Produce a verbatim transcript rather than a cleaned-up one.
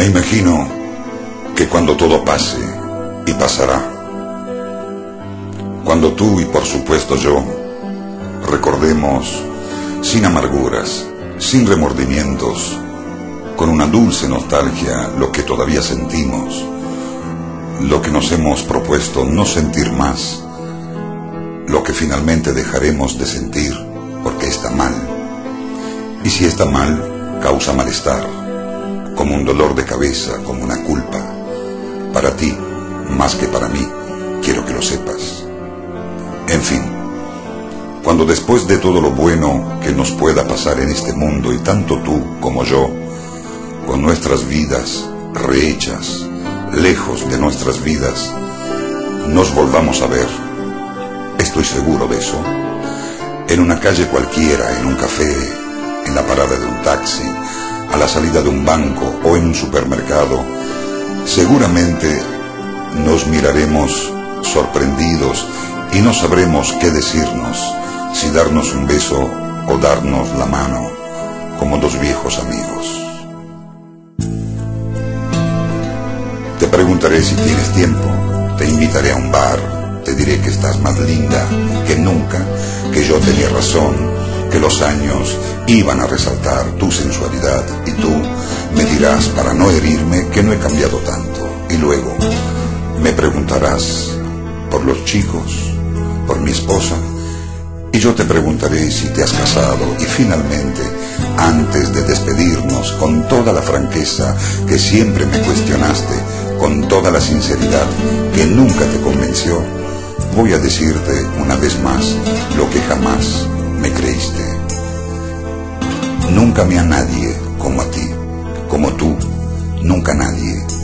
Me imagino que cuando todo pase, y pasará, cuando tú y por supuesto yo recordemos sin amarguras, sin remordimientos, con una dulce nostalgia lo que todavía sentimos, lo que nos hemos propuesto no sentir más, lo que finalmente dejaremos de sentir porque está mal. Y si está mal, causa malestar, como un dolor de cabeza, como una culpa. Para ti, más que para mí, quiero que lo sepas. En fin, cuando después de todo lo bueno que nos pueda pasar en este mundo, y tanto tú como yo, con nuestras vidas rehechas, lejos de nuestras vidas, nos volvamos a ver, estoy seguro de eso, en una calle cualquiera, en un café, en la parada de un taxi, a la salida de un banco o en un supermercado, seguramente nos miraremos sorprendidos y no sabremos qué decirnos, si darnos un beso o darnos la mano, como dos viejos amigos. Te preguntaré si tienes tiempo, te invitaré a un bar, te diré que estás más linda que nunca, que yo tenía razón, que los años iban a resaltar tu sensualidad, y tú me dirás, para no herirme, que no he cambiado tanto. Y luego me preguntarás por los chicos, por mi esposa, y yo te preguntaré si te has casado. Y finalmente, antes de despedirnos, con toda la franqueza que siempre me cuestionaste, con toda la sinceridad que nunca te convenció, voy a decirte una vez más lo que jamás me creíste. Nunca amé a nadie como a ti, como tú, nunca nadie